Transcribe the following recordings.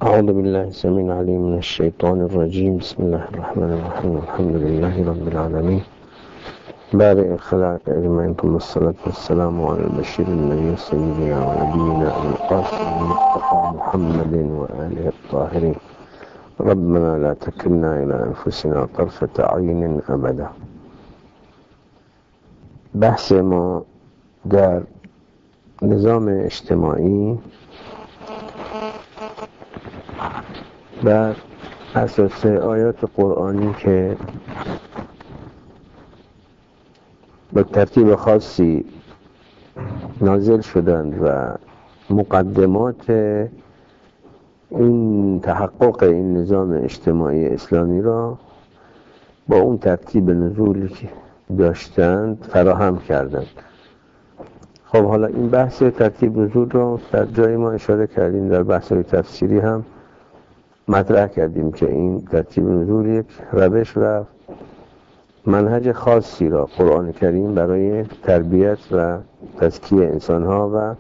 أعوذ بالله السميع العليم من الشيطان الرجيم. بسم الله الرحمن الرحيم. الحمد لله رب العالمين، بارئ الخلائق أجمعين، ثم الصلاة والسلام على البشير النبي سيدنا ونبينا القاسم المصطفى محمد وآله الطاهرين. ربنا لا تكلنا إلى أنفسنا طرفة عين أبدا. بحث ما در نظام اجتماعی بر اساس آیات قرآنی که به ترتیب خاصی نازل شدند و مقدمات این تحقق این نظام اجتماعی اسلامی را با اون ترتیب نزولی که داشتند فراهم کردند. خب حالا این بحث ترتیب نزول را در جای ما اشاره کردیم، در بحث‌های تفسیری هم مطرح کردیم که این ترتیب نزول یک روش و منهج خاصی را قرآن کریم برای تربیت و تزکیه انسان‌ها و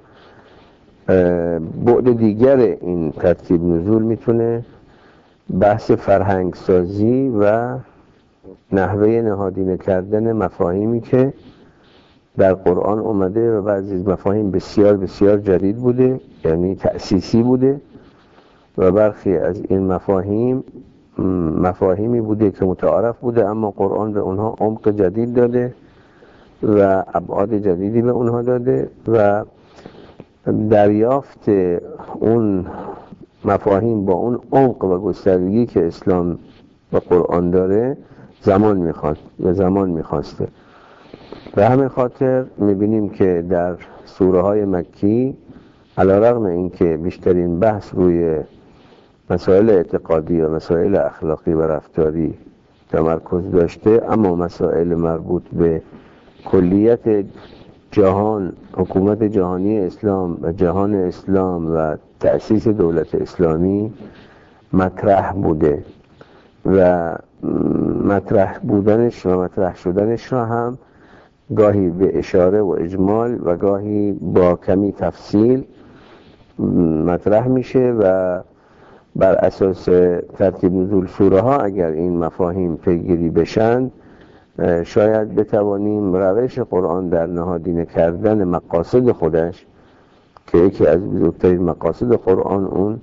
بعد دیگر این ترتیب نزول میتونه بحث فرهنگ سازی و نحوه نهادینه کردن مفاهیمی که در قرآن اومده و بعضی مفاهیم بسیار بسیار جدید بوده، یعنی تأسیسی بوده، و برخی از این مفاهیمی بوده که متعارف بوده اما قرآن به اونها عمق جدید داده و ابعاد جدیدی به اونها داده و دریافت اون مفاهیم با اون عمق و گستردگی که اسلام و قرآن داره زمان میخواد و زمان میخواسته. به همین خاطر میبینیم که در سوره های مکی علیرغم اینکه بیشترین بحث روی مسائل اعتقادی و مسائل اخلاقی و رفتاری تمرکز داشته، اما مسائل مربوط به کلیت جهان، حکومت جهانی اسلام و جهان اسلام و تأسیس دولت اسلامی مطرح بوده و مطرح بودنش و مطرح شدنش را هم گاهی به اشاره و اجمال و گاهی با کمی تفصیل مطرح میشه و بر اساس ترتیب نزول سوره ها اگر این مفاهیم پیگیری بشن شاید بتوانیم روش قرآن در نهادینه کردن مقاصد خودش که یکی از بزرگترین مقاصد قرآن اون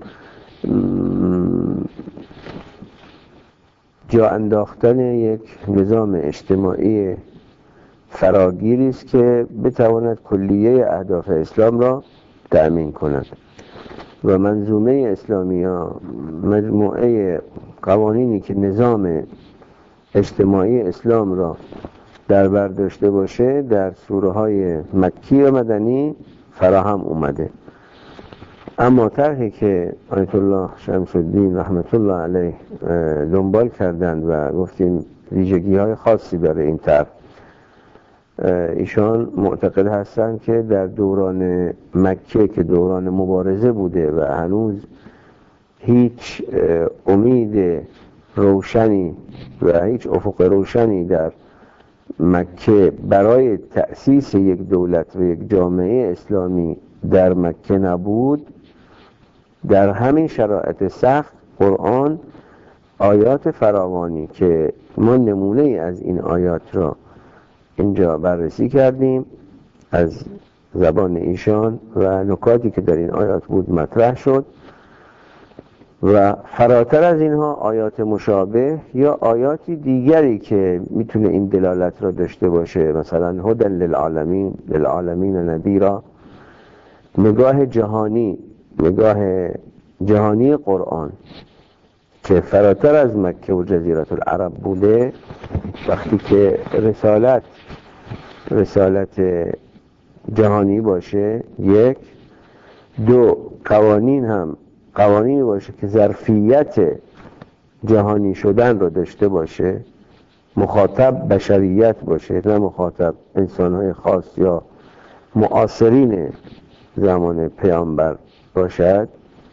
جا انداختن یک نظام اجتماعی فراگیری است که بتواند کلیه اهداف اسلام را تأمین کند و منظومه اسلامی ها، مجموعه قوانینی که نظام اجتماعی اسلام را در بر داشته باشه در سوره های مکی و مدنی فراهم اومده. اما طرحی که آیت الله شمس الدین رحمت الله علیه دنبال کردند و گفتیم ویژگی های خاصی داره این طرح، ایشان معتقد هستند که در دوران مکه که دوران مبارزه بوده و هنوز هیچ امید روشنی و هیچ افق روشنی در مکه برای تأسیس یک دولت و یک جامعه اسلامی در مکه نبود، در همین شرایط سخت قرآن آیات فراوانی که ما نمونه از این آیات را اینجا بررسی کردیم از زبان ایشان و نکاتی که در این آیات بود مطرح شد و فراتر از اینها آیات مشابه یا آیاتی دیگری که میتونه این دلالت را داشته باشه، مثلا هدی للعالمین نذیرا، نگاه جهانی قرآن که فراتر از مکه و جزیره العرب بوده، وقتی که رسالت جهانی باشه، یک، دو، قوانین هم قوانینی باشه که ظرفیت جهانی شدن رو داشته باشه، مخاطب بشریت باشه نه مخاطب انسان‌های خاص یا معاصرین زمان پیامبر باشد،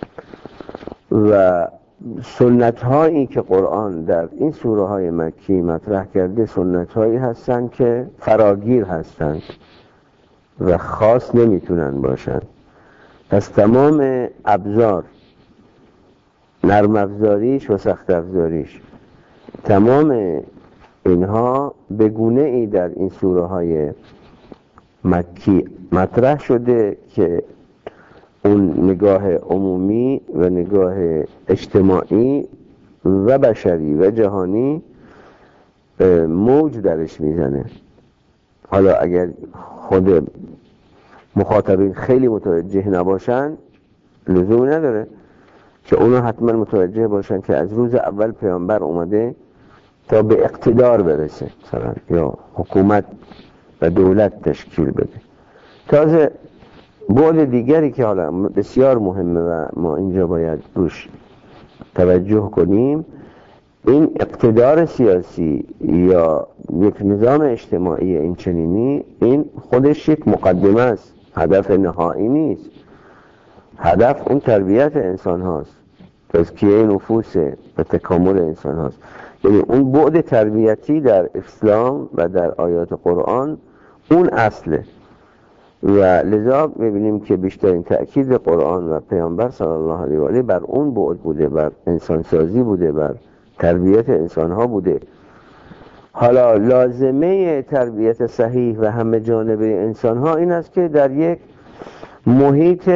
و سنت هایی که قرآن در این سوره های مکی مطرح کرده سنت هایی هستند که فراگیر هستند و خاص نمیتونن باشند. پس تمام ابزار نرم افزاریش و سخت افزاریش، تمام اینها به گونه ای در این سوره های مکی مطرح شده که اون نگاه عمومی و نگاه اجتماعی و بشری و جهانی موج درش میزنه. حالا اگر خود مخاطبین خیلی متوجه نباشن لزومی نداره که اونا حتما متوجه باشن که از روز اول پیامبر اومده تا به اقتدار برسه مثلا یا حکومت و دولت تشکیل بده. تازه بعد دیگری که حالا بسیار مهمه و ما اینجا باید روش توجه کنیم، این اقتدار سیاسی یا یک نظام اجتماعی این چنینی، این خودش یک مقدمه است، هدف نهایی نیست. هدف اون تربیت انسان هاست، تزکیه نفوس و تکامل انسان هاست. یعنی اون بعد تربیتی در اسلام و در آیات قرآن اون اصله و لذا می‌بینیم که بیشترین تأکید قرآن و پیامبر صلی الله علیه و آله بر اون بعد بوده، بر انسانسازی بوده، بر تربیت انسان ها بوده. حالا لازمه تربیت صحیح و همه جانبه انسان ها این است که در یک محیط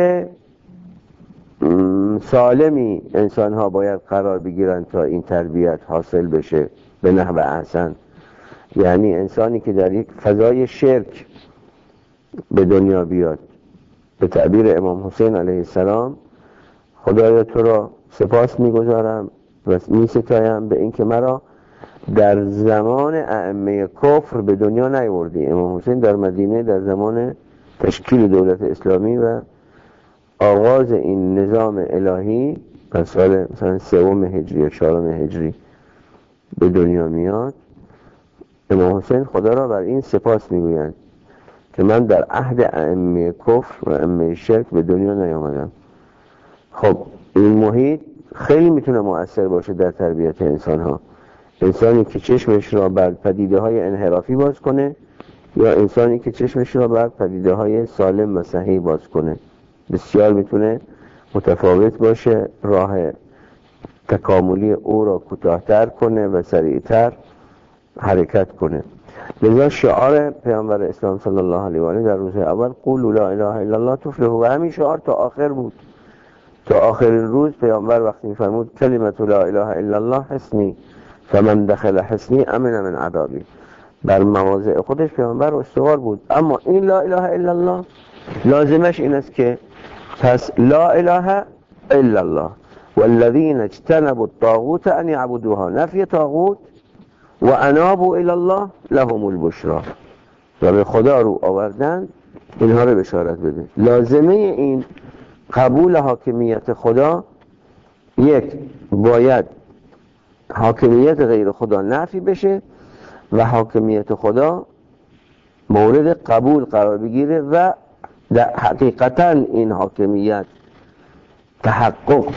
سالمی انسان ها باید قرار بگیرن تا این تربیت حاصل بشه به نحو احسن. یعنی انسانی که در یک فضای شرک به دنیا بیاد، به تعبیر امام حسین علیه السلام، خدایا تو را سپاس میگذارم و میستایم به اینکه مرا در زمان ائمه کفر به دنیا نیاوردی. امام حسین در مدینه در زمان تشکیل دولت اسلامی و آغاز این نظام الهی در سال مثلا 3 هجری یا 4 هجری به دنیا میاد. امام حسین خدا را بر این سپاس میگویند که من در عهد ائمه کفر و ائمه شرک به دنیا نیامدم. خب این محیط خیلی میتونه مؤثر باشه در تربیت انسان ها. انسانی که چشمش را بر پدیده های انحرافی باز کنه یا انسانی که چشمش را بر پدیده های سالم و صحیح باز کنه بسیار میتونه متفاوت باشه، راه تکاملی او را کوتاه‌تر کنه و سریعتر حرکت کنه. لذا شعار پیامبر اسلام صلی الله علیه و آله در روز اول قولوا لا اله الا الله تفلحوا، و همین شعار تا آخر بود. تا آخرین روز پیامبر وقتی می‌فرمود کلمت لا اله الا الله حصنی فمن دخل حصنی امن من عذابی، بر مواضع خودش پیامبر استوار بود. اما این لا اله الا الله لازمش این است که پس لا اله الا الله والذین اجتنبوا الطاغوت ان یعبدوها، نفی طاغوت و انابوا الی الله لهم البشری، و به خدا رو آوردن اینها رو بشارت بده. لازمه این قبول حاکمیت خدا، یک باید حاکمیت غیر خدا نفی بشه و حاکمیت خدا مورد قبول قرار بگیره و در حقیقتا این حاکمیت تحقق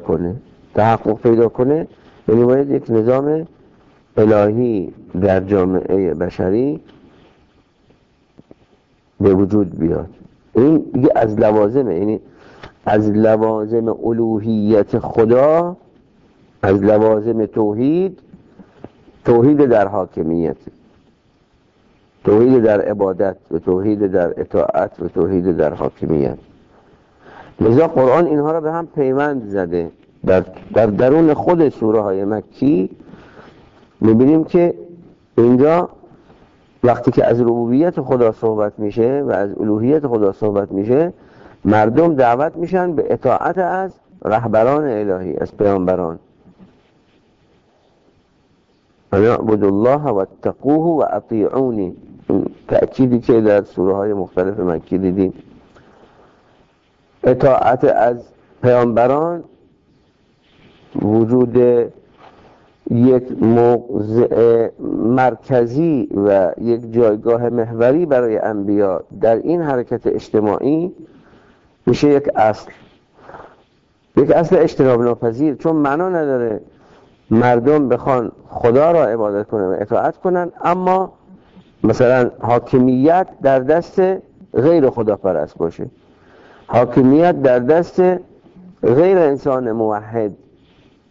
پیدا کنه یعنی باید یک نظام الهی در جامعه بشری به وجود بیاد. این دیگه از لوازمه، یعنی از لوازم الوهیت خدا، از لوازم توحید در حاکمیت، توحید در عبادت و توحید در اطاعت و توحید در حاکمیت. لذا قرآن اینها را به هم پیوند زده. در درون خود سوره های مکی میبینیم که اینجا وقتی که از ربوبیت خدا صحبت میشه و از الوهیت خدا صحبت میشه، مردم دعوت میشن به اطاعت از رهبران الهی، از پیامبران. اعبدوا الله واتقوه و اطیعونی، تأکیدی که در سوره های مختلف مکی دیدیم. اطاعت از پیامبران وجود یک موضع مرکزی و یک جایگاه محوری برای انبیا در این حرکت اجتماعی میشه یک اصل اجتناب ناپذیر، چون معنا نداره مردم بخوان خدا را عبادت کنن و اطاعت کنن اما مثلا حاکمیت در دست غیر خداپرست باشه، حاکمیت در دست غیر انسان موحد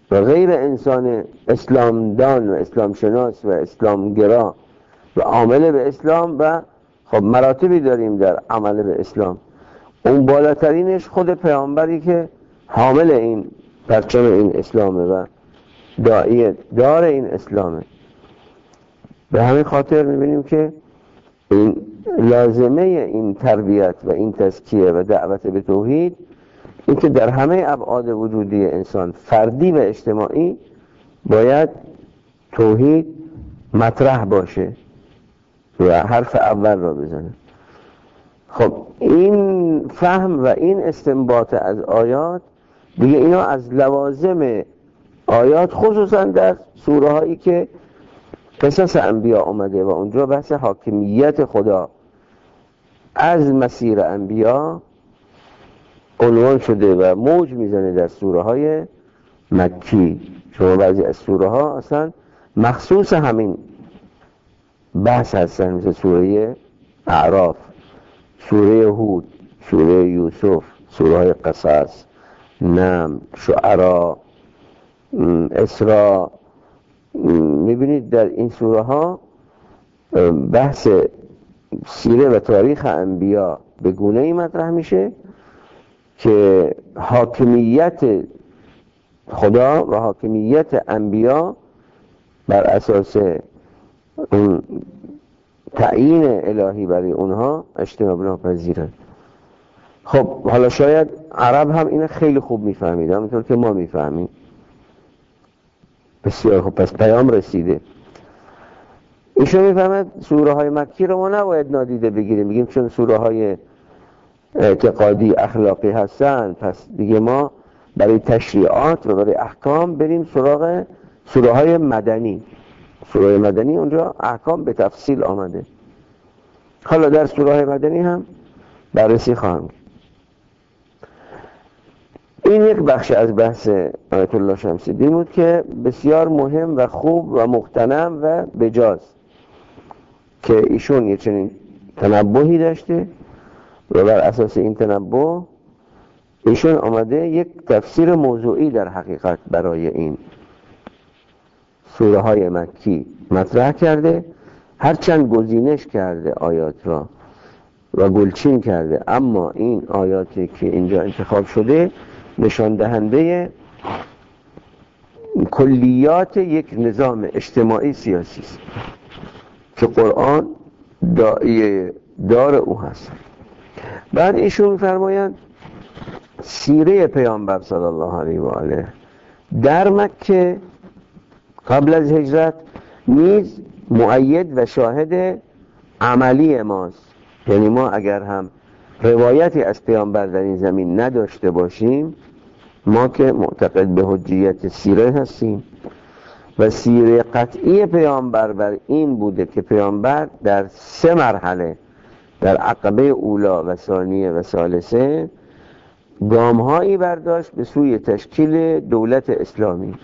و غیر انسان اسلام دان و اسلام شناس و اسلام گرا و عامل به اسلام، و خب مراتبی داریم در عمل به اسلام. اون بالاترینش خود پیامبری که حامل این پرچم این اسلامه و داعی دار این اسلامه. به همین خاطر میبینیم که این لازمه این تربیت و این تزکیه و دعوت به توحید این که در همه ابعاد وجودی انسان، فردی و اجتماعی، باید توحید مطرح باشه و حرف اول را بزنه. خب این فهم و این استنباط از آیات دیگه، اینا از لوازم آیات، خصوصا در سوره هایی که قصص انبیا آمده و اونجا بحث حاکمیت خدا از مسیر انبیا عنوان شده و موج میزنه در سوره های مکی. شما بعضی از سوره ها اصلا مخصوص همین بحث هستن، مثل سوره اعراف، سوره هود، سوره یوسف، سوره های قصص، نمل، شعراء، اسراء. میبینید در این سوره ها بحث سیره و تاریخ انبیا به گونه‌ای مطرح میشه که حاکمیت خدا و حاکمیت انبیا بر اساس اون تعیین الهی برای اونها اجتناب ناپذیرند. خب حالا شاید عرب هم اینو خیلی خوب میفهمید، همونطور که ما میفهمیم. بسیار خوب، پس پیام رسیده. ایشون میفهمد سوره های مکی رو ما نباید نادیده بگیریم، بگیم چون سوره های اعتقادی اخلاقی هستن پس دیگه ما برای تشریعات و برای احکام بریم سراغ سوره های مدنی. سوره مدنی اونجا احکام به تفصیل آمده. حالا در سوره های مدنی هم بررسی خواهم کرد. این یک بخش از بحث آیت الله شمس‌الدین بود که بسیار مهم و خوب و مغتنم و بجاز که ایشون یه چنین تنبهی داشته و بر اساس این تنبه ایشون آمده یک تفسیر موضوعی در حقیقت برای این سوره های مکی مطرح کرده. هرچند گزینش کرده آیات را و گلچین کرده، اما این آیاتی که اینجا انتخاب شده نشان دهنده کلیات یک نظام اجتماعی سیاسی است که قرآن دار او هست. بعد ایشون فرمایند سیره پیامبر صلی الله علیه و آله در مکه قبل از هجرت نیز مؤید و شاهد عملی ماست. یعنی ما اگر هم روایتی از پیامبر در این زمین نداشته باشیم، ما که معتقد به حجیت سیره هستیم و سیره قطعی پیامبر بر این بوده که پیامبر در 3 مرحله، در عقبه اولا و ثانیه و ثالثه، گام‌هایی برداشت به سوی تشکیل دولت اسلامی.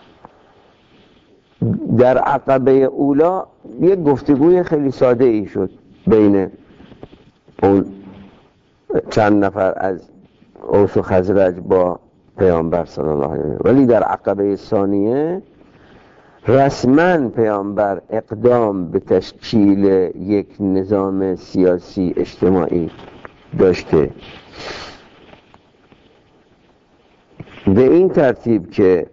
در عقبه اولا یک گفتگوی خیلی ساده ای شد بین اون چند نفر از اوس و خزرج با پیامبر صلی الله علیه و آله، ولی در عقبه ثانیه رسما پیامبر اقدام به تشکیل یک نظام سیاسی اجتماعی داشته، به این ترتیب که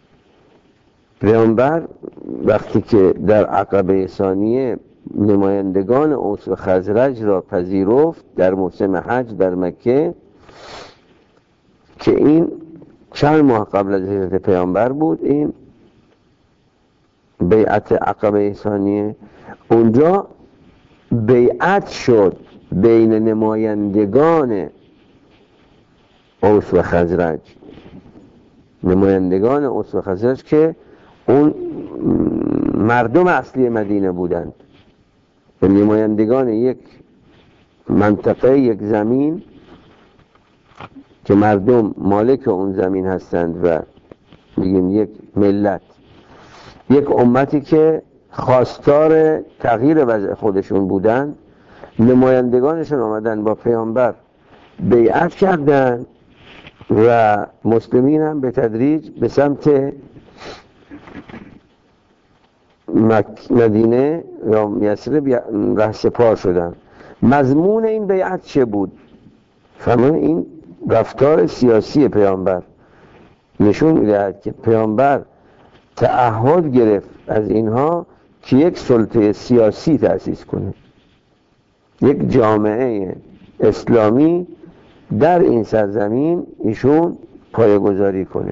پیامبر وقتی که در عقبه ثانیه نمایندگان اوس و خزرج را پذیرفت در موسم حج در مکه که این چند ماه قبل از هجرت پیامبر بود، این بیعت عقبه ثانیه، اونجا بیعت شد بین نمایندگان اوس و خزرج، نمایندگان اوس و خزرج که اون مردم اصلی مدینه بودند، نمایندگان یک منطقه، یک زمین که مردم مالک اون زمین هستند و بگیم یک ملت، یک امتی که خواستار تغییر وضع خودشون بودند. نمایندگانشون آمدن با پیامبر بیعت کردن و مسلمین هم به تدریج به سمت مدینه یا یثرب رهسپار شدن. مضمون این بیعت چه بود؟ فرمان این رفتار سیاسی پیامبر نشون میدهد که پیامبر تعهد گرفت از اینها که یک سلطه سیاسی تأسیس کنه، یک جامعه اسلامی در این سرزمین ایشون پایه‌گذاری کنه.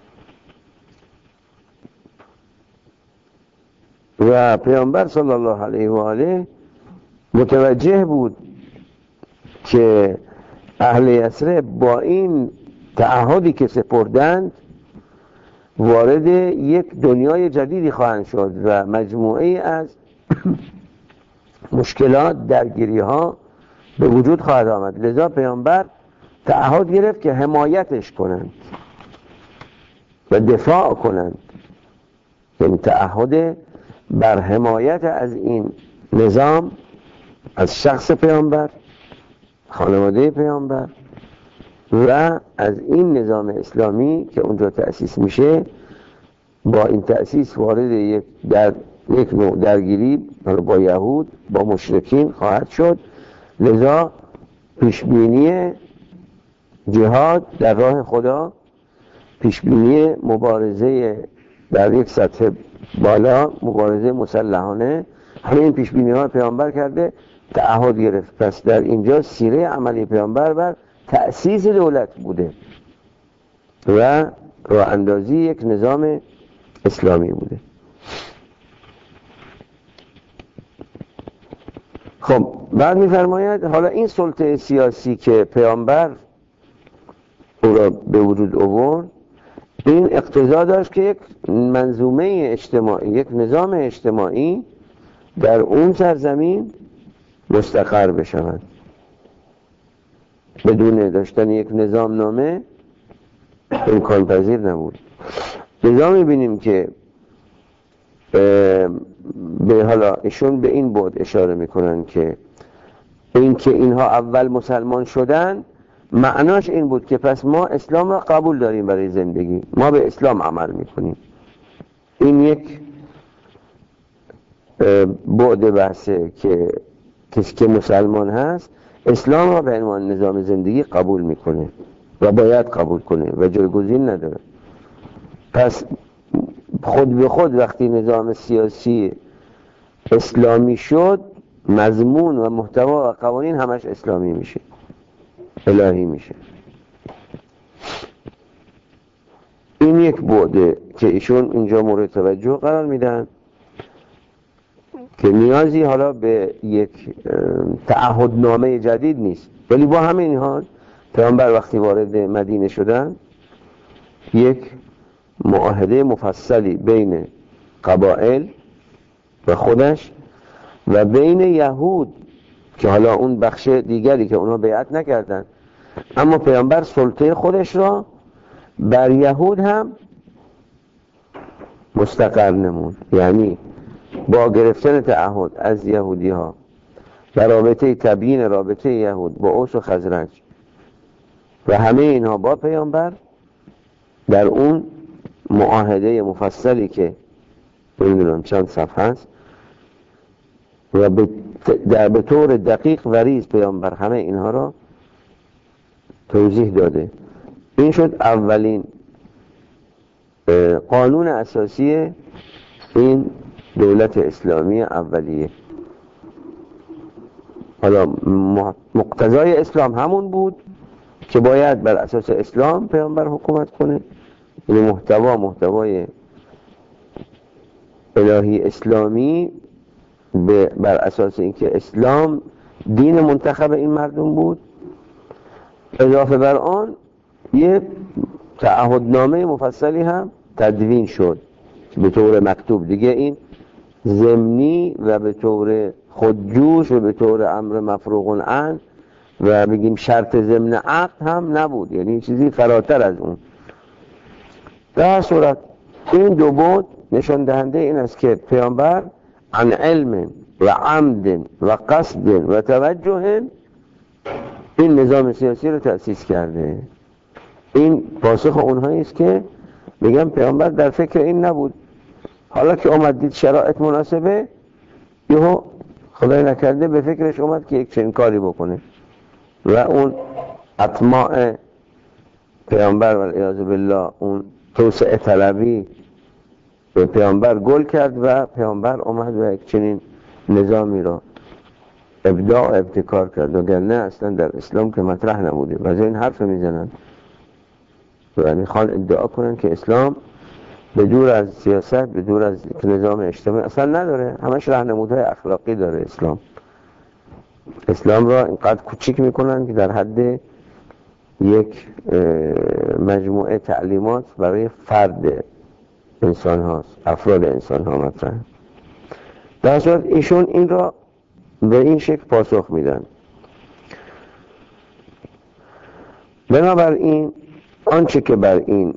و پیامبر صلی الله علیه و آله متوجه بود که اهل یثرب با این تعهدی که سپردند وارد یک دنیای جدیدی خواهند شد و مجموعه از مشکلات، درگیری ها به وجود خواهد آمد. لذا پیامبر تعهد گرفت که حمایتش کنند و دفاع کنند، یعنی تعهد بر حمایت از این نظام، از شخص پیامبر، خانواده پیامبر و از این نظام اسلامی که اونجا تأسیس میشه. با این تأسیس وارد یک نوع درگیری با یهود، با مشرکین خواهد شد. لذا پیشبینی جهاد در راه خدا، پیشبینی مبارزه در یک سطح بالا، مبارزه مسلحانه، همه این پیشبینی ها پیامبر کرده، تعهد گرفت. پس در اینجا سیره عملی پیامبر بر تأسیس دولت بوده و راه اندازی یک نظام اسلامی بوده. خب بعد می‌فرماید حالا این سلطه سیاسی که پیامبر او را به وجود آورد، این اقتضا داشت که یک منظومه اجتماعی، یک نظام اجتماعی در اون سرزمین مستقر بشود. بدون داشتن یک نظام نامه امکان پذیر نبود. لذا می‌بینیم که به حالا ایشون به این بعد اشاره میکنن که اینها اول مسلمان شدن معناش این بود که پس ما اسلام را قبول داریم برای زندگی، ما به اسلام عمل میکنیم. این یک بعد بحثه که کسی که مسلمان هست اسلام را به عنوان نظام زندگی قبول میکنه و باید قبول کنه و جایگزین نداره. پس خود به خود وقتی نظام سیاسی اسلامی شد، مضمون و محتوا و قوانین همش اسلامی میشه، الهی میشه. این یک بعده که ایشون اینجا مورد توجه قرار میدن که نیازی حالا به یک تعهدنامه جدید نیست، ولی با همین حال پیامبر وقتی وارد مدینه شدن یک معاهده مفصلی بین قبایل و خودش و بین یهود که حالا اون بخش دیگری که اونا بیعت نکردن، اما پیامبر سلطه خودش را بر یهود هم مستقر نمود. یعنی با گرفتن تعهد از یهودی ها و رابطه تبیین رابطه یهود با اوس و خزرج و همه اینها با پیامبر در اون معاهده مفصلی که نمیدونم چند صفحه است و به طور دقیق و ریز پیامبر همه اینها را توضیح داده. این شد اولین قانون اساسی این دولت اسلامی اولیه. حالا مقتضای اسلام همون بود که باید بر اساس اسلام پیامبر حکومت کنه، این محتوای الهی اسلامی بر اساس اینکه اسلام دین منتخب این مردم بود. اضافه بر آن یه تعهدنامه مفصلی هم تدوین شد به طور مکتوب. دیگه این ضمنی و به طور خودجوش و به طور امر مفروغ عنه و بگیم شرط ضمن عقد هم نبود، یعنی چیزی فراتر از اون. در صورت این دو بعد نشان دهنده این است که پیامبر عن علم و عمد و قصد و توجه این نظام سیاسی رو تأسیس کرده. این پاسخ اونهایی است که میگن پیامبر در فکر این نبود، حالا که اومد دید شرایط مناسبه، یهو خدای نکرده به فکرش اومد که یک چنین کاری بکنه و اون اطماع پیامبر والعیاذ بالله، اون توسعه طلبی به پیامبر گل کرد و پیامبر اومد و یک چنین نظامی را ابداع و ابتکار کرد، وگرنه اصلا در اسلام که مطرح نبوده. و از این حرف میزنن و میخوان ادعا کنن که اسلام به دور از سیاست، به دور از نظام اجتماعی اصلا نداره، همش راهنمودهای اخلاقی داره. اسلام را اینقدر کوچیک میکنن که در حد یک مجموعه تعلیمات برای فرد انسان هاست، افراد انسان ها مطرح. در صورت ایشون این را به این شکل پاسخ میدن. بنابراین آنچه که بر این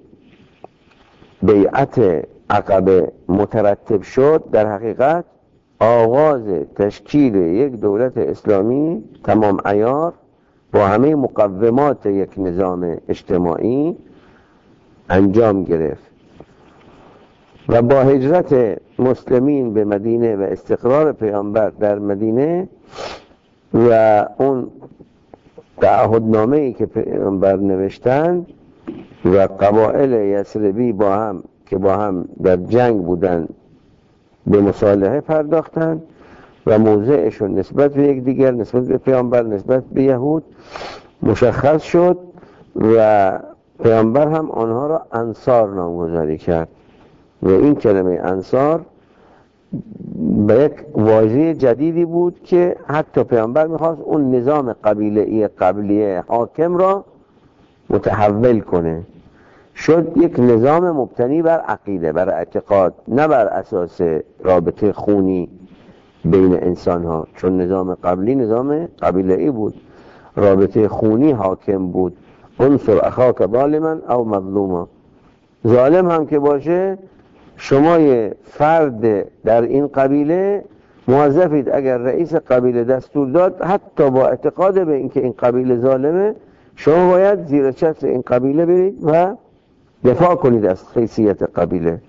بیعت عقبه مترتب شد در حقیقت آغاز تشکیل یک دولت اسلامی تمام عیار با همه مقومات یک نظام اجتماعی انجام گرفت و با هجرت مسلمین به مدینه و استقرار پیامبر در مدینه و اون تعهدنامه‌ای که پیامبر نوشتند و قبایل یثربی با هم در جنگ بودند به مصالحه پرداختند و موضعشون نسبت به یکدیگر، نسبت به پیامبر، نسبت به یهود مشخص شد و پیامبر هم آنها را انصار نامگذاری کرد و این کلمه انصار به یک واژه جدیدی بود که حتی پیامبر میخواست اون نظام قبیله حاکم را متحول کنه، شد یک نظام مبتنی بر عقیده، بر اعتقاد، نه بر اساس رابطه خونی بین انسان ها، چون نظام قبلی نظام قبیله‌ای بود، رابطه خونی حاکم بود. انصر اخاک ظالما او مظلوما، ظالم هم که باشه شما یه فرد در این قبیله موظفید اگر رئیس قبیله دستور داد حتی با اعتقاد به اینکه این قبیله ظالمه شما باید زیر چتر این قبیله برید و دفاع کنید از حیثیت قبیله.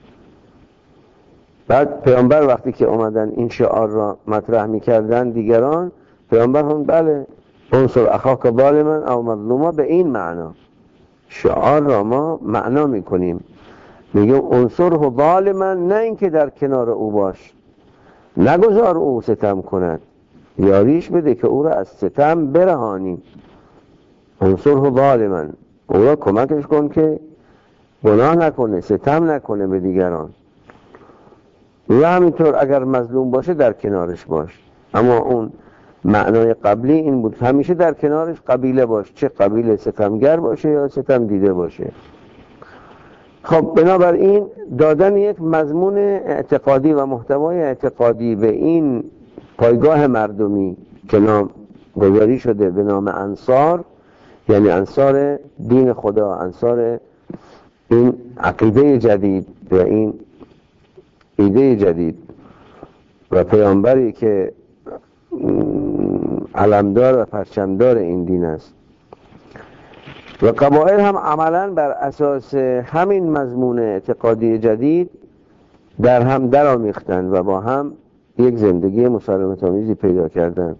بعد پیامبر وقتی که اومدن این شعار را مطرح میکردن دیگران، پیامبر هم بله انصر اخاک ظالما او مظلوما به این معنا شعار را ما معنا میکنیم، میگم انصره ظالما، نه اینکه در کنار او باش، نگذار او ستم کند، یاریش بده که او را از ستم برهانیم. انصره ظالما، او را کمکش کن که گناه نکنه، ستم نکنه به دیگران، و همینطور اگر مظلوم باشه در کنارش باش. اما اون معنای قبلی این بود همیشه در کنارش قبیله باش، چه قبیله ستمگر باشه یا ستم دیده باشه. خب بنابراین دادن یک مضمون اعتقادی و محتوای اعتقادی به این پایگاه مردمی که نام گذاری شده به نام انصار، یعنی انصار دین خدا، انصار این عقیده جدید و این ایده جدید و پیامبری که علمدار و پرچمدار این دین است. و قبایل هم عملاً بر اساس همین مضمون اعتقادی جدید در هم درآمیختند و با هم یک زندگی مسالمت آمیزی پیدا کردند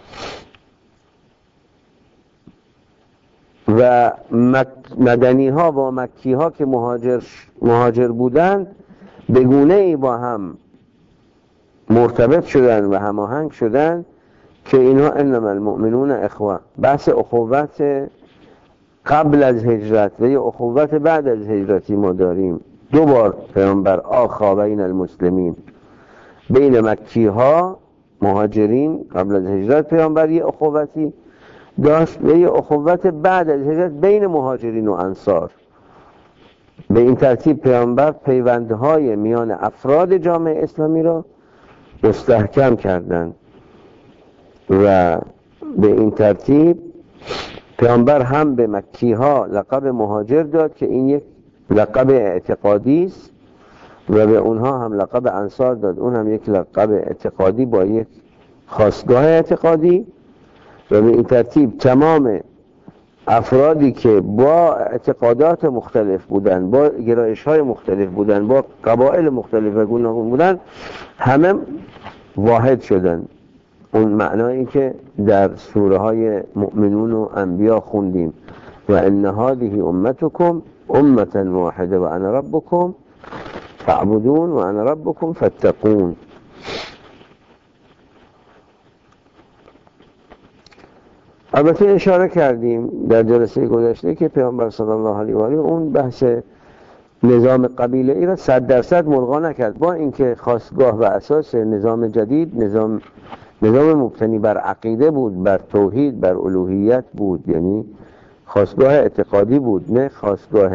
و مدنی ها و مکی ها که مهاجر بودند به گونه‌ای با هم مرتبط شدند و هماهنگ شدند که اینها انما المؤمنون اخوه. بحث اخوت قبل از هجرت و یا اخوت بعد از هجرتی ما داریم. دو بار پیامبر آخا بین المسلمین، بین مکی ها مهاجرین قبل از هجرت پیامبر یه اخوتی داشت و یه اخوت بعد از هجرت بین مهاجرین و انصار. به این ترتیب پیامبر پیوندهای میان افراد جامعه اسلامی را مستحکم کردند و به این ترتیب پیامبر هم به مکی ها لقب مهاجر داد که این یک لقب اعتقادی است و به اونها هم لقب انصار داد، اون هم یک لقب اعتقادی با یک خاستگاه اعتقادی. و به این ترتیب تمام افرادی که با اعتقادات مختلف بودن، با گرایش‌های مختلف بودن، با قبایل مختلف و گوناگون بودن، همه واحد شدن. اون معنایی که در سوره های مؤمنون و انبیا خوندیم، و ان هذه امتکم امة واحده و انا ربکم فاعبدون و انا ربکم فاتقون. البته اشاره کردیم در جلسه گذشته که پیامبر صلی الله علیه و آله اون بحث نظام قبیله ای را 100% ملغا نکرد، با اینکه خاستگاه و اساس نظام جدید نظام مبتنی بر عقیده بود، بر توحید، بر الوهیت بود، یعنی خاستگاه اعتقادی بود، نه خاستگاه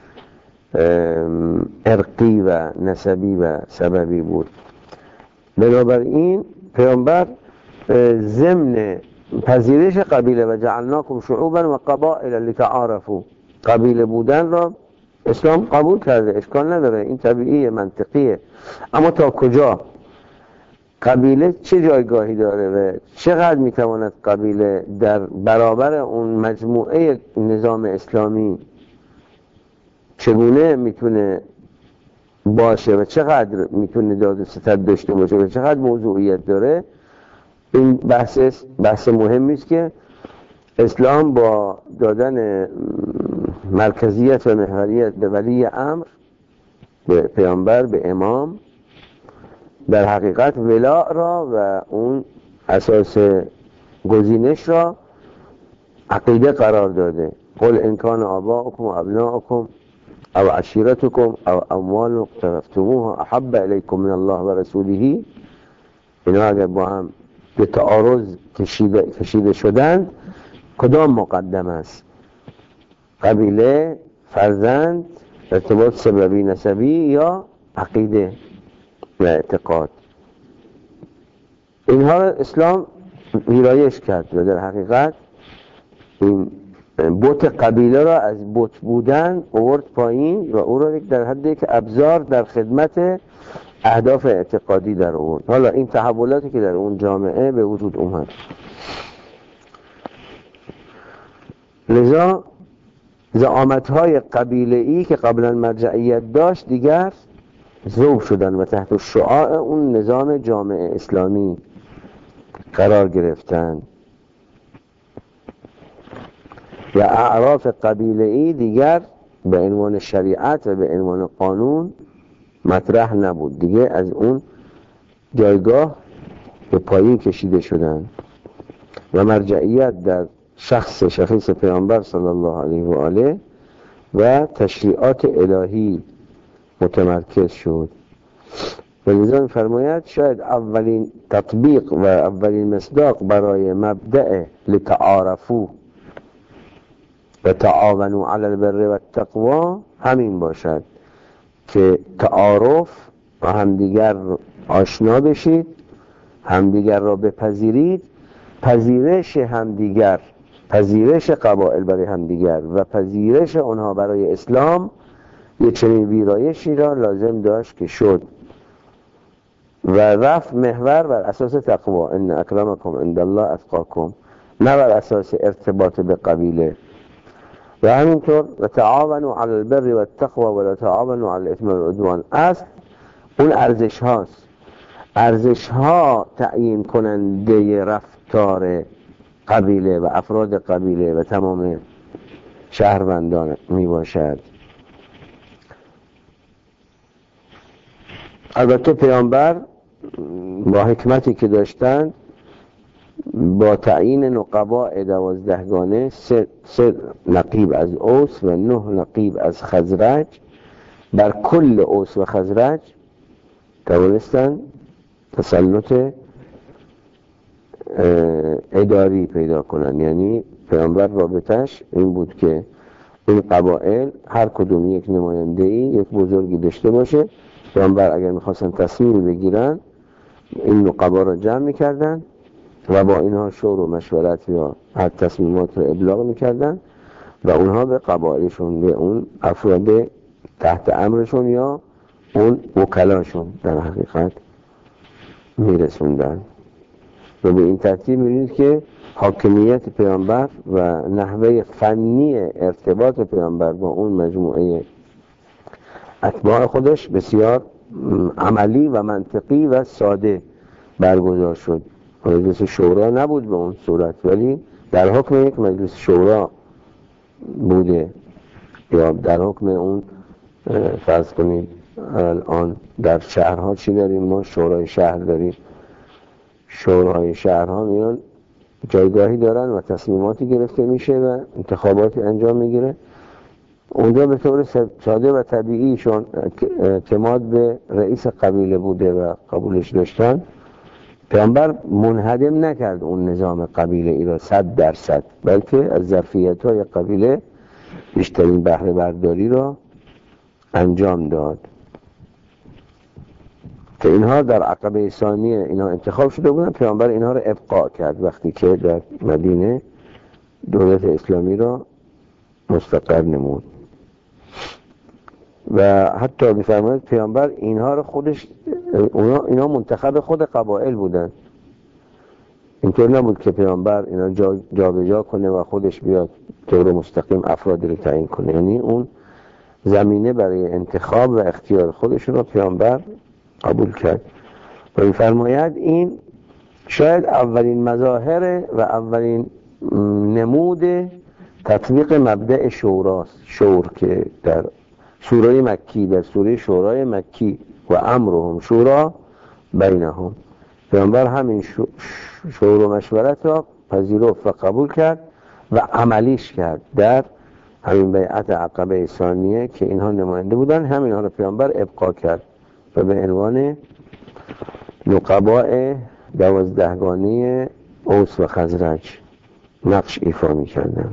عرقی و نسبی و سببی بود. بنابراین پیامبر ضمن پذیرش قبیله و جعلناکم شعوبا و قبائل لتعارفوا، قبیله بودن را اسلام قبول کرده، اشکال نداره، این طبیعیه، منطقیه. اما تا کجا؟ قبیله چه جایگاهی داره و چقدر میتواند قبیله در برابر اون مجموعه نظام اسلامی چگونه میتونه باشه و چقدر میتونه داد و ستد داشته باشه و چقدر موضوعیت داره؟ این بحث مهمی است که اسلام با دادن مرکزیت و محوریت به ولی امر، به پیامبر، به امام، در حقیقت ولاء را و اون اساس گزینش را عقیده قرار داده. قل ان کان آباؤکم و ابناؤکم او عشیرتکم او اموال اقترفتموها احب الیکم من الله و رسوله، اینا اگر با هم به تعارض کشیده شدند، کدام مقدم است؟ قبیله، فرزند، ارتباط سببی نسبی یا عقیده و اعتقاد؟ اینها را اسلام ویرایش کرد و در حقیقت این بت قبیله را از بت بودن آورد پایین و او را در حدی که ابزار در خدمت اهداف اعتقادی در آورد. حالا این تحولاتی که در اون جامعه به وجود اومد، لذا زعامت‌های قبیله‌ای که قبلا مرجعیت داشت دیگر ذوب شدن و تحت شعاع اون نظام جامعه اسلامی قرار گرفتن و اعراف قبیله‌ای دیگر به عنوان شریعت و به عنوان قانون مطرح نبود، دیگه از اون جایگاه به پایین کشیده شدن و مرجعیت در شخص پیامبر صلی الله علیه و آله و تشریعات الهی متمرکز شد. ولذا فرماید شاید اولین تطبیق و اولین مصداق برای مبدأ لتعارفوا و تعاونوا علی البر و التقوا همین باشد که تعارف و همدیگر آشنا بشید، همدیگر را بپذیرید، پذیرش همدیگر، پذیرش قبائل برای همدیگر و پذیرش آنها برای اسلام یه چنین ویرایشی را لازم داشت که شد و رفت محور بر اساس تقوا، ان اکرمکم عند الله اتقاکم، نه بر اساس ارتباط به قبیله. و همینطور و تعاونوا علی البر و التقوا ولا تعاونوا علی الاثم والعدوان. اصل اون ارزش هاست، ارزش ها تعیین کننده رفتار قبیله و افراد قبیله و تمام شهروندان می باشد. البته پیامبر با حکمتی که داشتند با تعیین نقباء 12 گانه، 3 نقیب از اوس و 9 نقیب از خزرج، بر کل اوس و خزرج توانستند تسلط اداری پیدا کنن. یعنی پیامبر رابطش این بود که این قبائل هر کدوم یک نماینده‌ای، یک بزرگی داشته باشه. پیامبر اگر میخواستن تصمیم بگیرن این نقبا را جمع میکردن و با اینها شور و مشورت یا هر تصمیمات را ابلاغ میکردن و اونها به قبائلشون، به اون افراد تحت امرشون یا اون وکلاشون در حقیقت میرسوندن. و به این ترتیب می‌بینید که حاکمیت پیامبر و نحوه فنی ارتباط پیامبر با اون مجموعه اتباع خودش بسیار عملی و منطقی و ساده برگزار شد. مجلس شورا نبود به اون صورت، ولی در حکم یک مجلس شورا بوده، یا در حکم اون فرض کنید الان در شهرها چی داریم؟ ما شورای شهر داریم. شورای شهرها میان جایگاهی دارن و تصمیماتی گرفته میشه و انتخاباتی انجام میگیره. اونجا به طور ساده و طبیعی چون اعتماد به رئیس قبیله بوده و قبولش داشتن، پیامبر منهدم نکرد اون نظام قبیله ای را 100%، بلکه از ظرفیت‌های قبیله بیشترین بهره برداری را انجام داد که اینها در عقبه ثانیه اینا انتخاب شده بودن. پیامبر اینها را ابقاء کرد وقتی که در مدینه دولت اسلامی را مستقر نمود و حتی می‌فرماید پیامبر اینها را خودش، اینا منتخب خود قبایل بودن. اینطور نبود که پیامبر اینا جابجا کنه و خودش بیاد طور مستقیم افرادی رو تعیین کنه. یعنی اون زمینه برای انتخاب و اختیار خودشون رو پیامبر قبول کرد و می‌فرماید این شاید اولین مظاهر و اولین نمود تطبیق مبدأ شوراست. شور که در سوره مکی، در سوره شورای مکی و امرهم شورا بینهم، پیامبر همین شور و مشورت را پذیرفت و قبول کرد و عملیش کرد در همین بیعت عقبه ثانیه که اینها نماینده بودن. همینها را پیامبر ابقا کرد و به عنوان نقباء 12گانه اوس و خزرج نقش ایفا می‌کردن.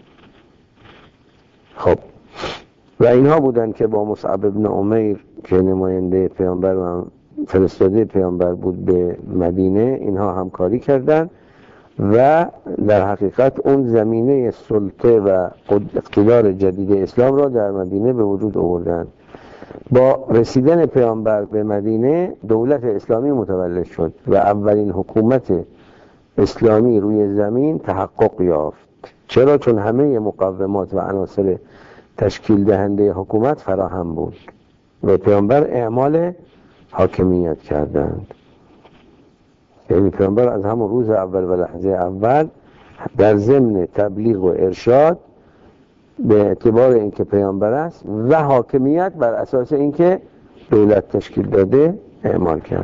خب و اینها بودن که با مصعب ابن عمیر که نماینده پیامبر و فرستاده پیامبر بود به مدینه، اینها همکاری کردند و در حقیقت اون زمینه سلطه و اقتدار جدید اسلام را در مدینه به وجود آوردند. با رسیدن پیامبر به مدینه دولت اسلامی متولد شد و اولین حکومت اسلامی روی زمین تحقق یافت. چرا؟ چون همه مقومات و عناصر تشکیل دهنده حکومت فراهم بود و پیامبر اعمال حاکمیت کردند. یعنی پیامبر از همون روز اول و لحظه اول در ضمن تبلیغ و ارشاد به اعتبار اینکه پیامبر است و حاکمیت بر اساس اینکه دولت تشکیل داده اعمال کرد.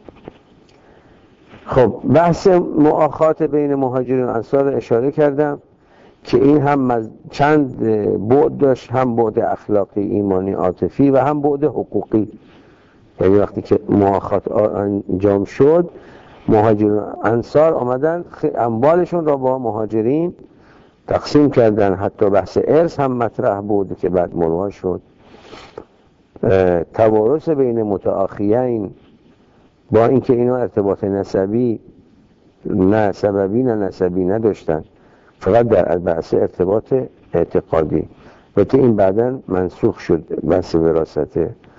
خب بحث مؤاخات بین مهاجرین و انصار اشاره کردم که این هم چند بعد داشت، هم بعد اخلاقی، ایمانی، عاطفی و هم بعد حقوقی. یعنی وقتی که مؤاخات انجام شد، مهاجرین و انصار آمدن اموالشون را با مهاجرین تقسیم کردن. حتی بحث ارث هم مطرح بود که بعد ملغا شد. توارث بین متآخیین با اینکه اینا ارتباط نسبی نه سببی نه نسبی نداشتن، فقط در بحث ارتباط اعتقادی و که این بعداً منسوخ شد بحث وراثت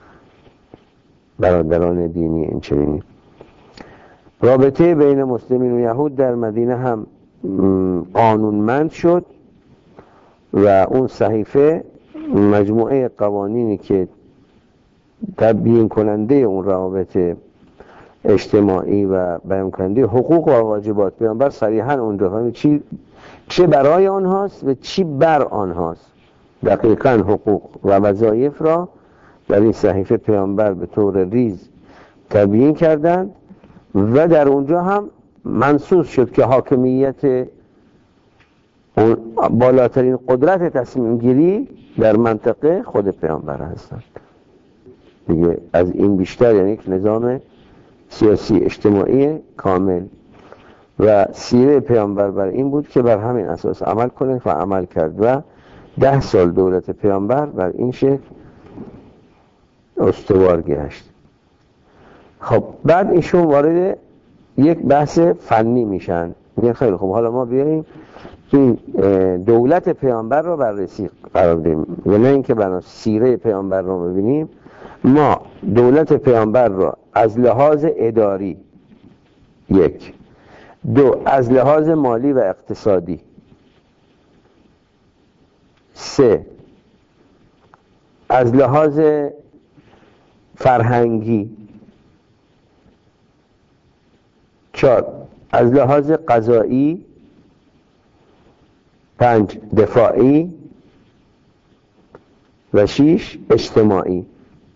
برادران دینی. این چنینی رابطه بین مسلمین و یهود در مدینه هم قانونمند شد و اون صحیفه مجموعه قوانینی که تبیین کننده اون روابط اجتماعی و بیان کننده حقوق و واجبات پیامبر صریحاً اونجا فهمید چه برای آنهاست و چی بر آنهاست. دقیقاً حقوق و وظایف را در این صحیفه پیامبر به طور ریز تبیین کردند و در اونجا هم منصوص شد که حاکمیت بالاترین قدرت تصمیم گیری در منطقه خود پیامبر هستند. دیگه از این بیشتر یعنی یک نظام سیاسی اجتماعی کامل و سیره پیامبر بر این بود که بر همین اساس عمل کنه و عمل کرد و 10 سال دولت پیامبر بر این شکل استوار گشت. خب بعد ایشون وارد یک بحث فنی میشن. میگن خیلی خب حالا ما بیاییم این دولت پیامبر رو بررسی قرار بدیم، یا نه اینکه بنا سیره پیامبر رو ببینیم. ما دولت پیامبر رو از لحاظ اداری، یک، 2 از لحاظ مالی و اقتصادی. 3 از لحاظ فرهنگی. 4 از لحاظ قضایی. 5 دفاعی. و 6 اجتماعی.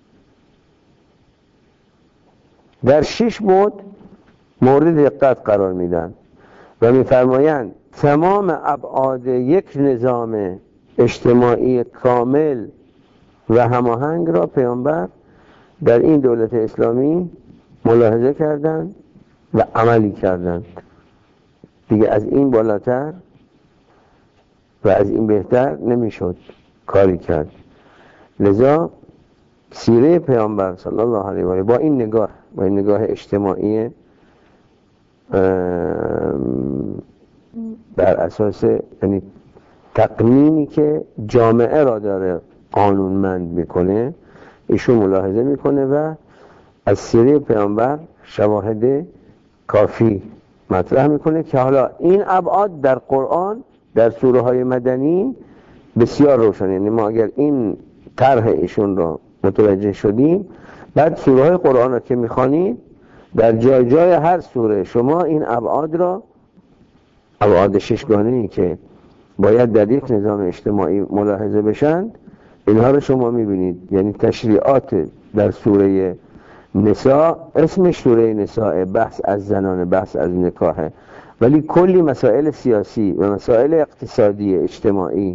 در 6 مورد دقت قرار میدن و میفرمایند تمام ابعاد یک نظام اجتماعی کامل و هماهنگ را پیامبر در این دولت اسلامی ملاحظه کردند و عملی کردند. دیگه از این بالاتر و از این بهتر نمیشد کاری کرد. لذا سیره پیامبر صلی الله علیه و آله با این نگاه اجتماعی بر اساس یعنی تقنینی که جامعه را داره قانونمند میکنه، ایشون ملاحظه میکنه و از سیره پیامبر شواهد کافی مطرح میکنه که حالا این ابعاد در قرآن در سوره های مدنی بسیار روشن. یعنی ما اگر این طرح ایشون را متوجه شدیم، بعد سوره های قرآن را که میخوانید در جای جای هر سوره شما این ابعاد را، ابعاد 6 گانه‌ای که باید در یک نظام اجتماعی ملاحظه بشن، اینها رو شما میبینید. یعنی تشریعات در سوره نساء، اسمش سوره نساء، بحث از زنان، بحث از نکاحه، ولی کلی مسائل سیاسی و مسائل اقتصادی اجتماعی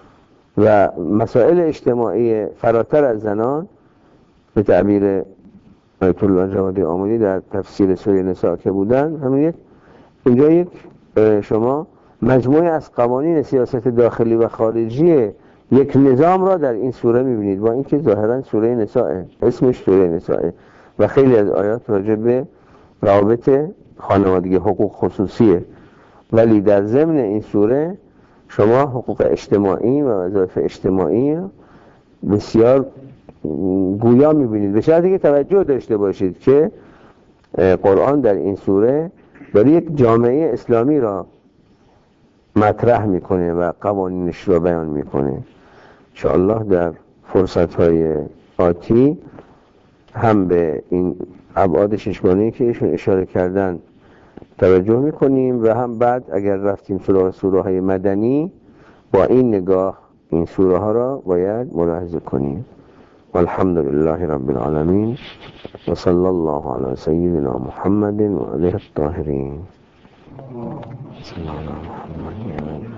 و مسائل اجتماعی فراتر از زنان به تعبیر آیت الله جوادی آمدی در تفسیر سوره نساء که بودن، همین اینجا یک شما مجموعه از قوانین سیاست داخلی و خارجی یک نظام را در این سوره میبینید، با اینکه ظاهرا سوره نساء، اسمش سوره نساء و خیلی از آیات راجع به روابط خانوادگی، حقوق خصوصیه، ولی در ضمن این سوره شما حقوق اجتماعی و وظایف اجتماعی بسیار گویا میبینید. به شرطی که توجه داشته باشید که قرآن در این سوره داره یک جامعه اسلامی را مطرح میکنه و قوانینش را بیان میکنه. انشاءالله در فرصت‌های آتی هم به این ابعاد 6 گانه‌ای که ایشون اشاره کردن توجه میکنیم و هم بعد اگر رفتیم سراغ سوره های مدنی با این نگاه این سوره ها را باید ملاحظه کنیم. والحمد لله رب العالمین و صلی الله علی سیدنا محمد و علیه الطاهرین. صلی الله علی محمد.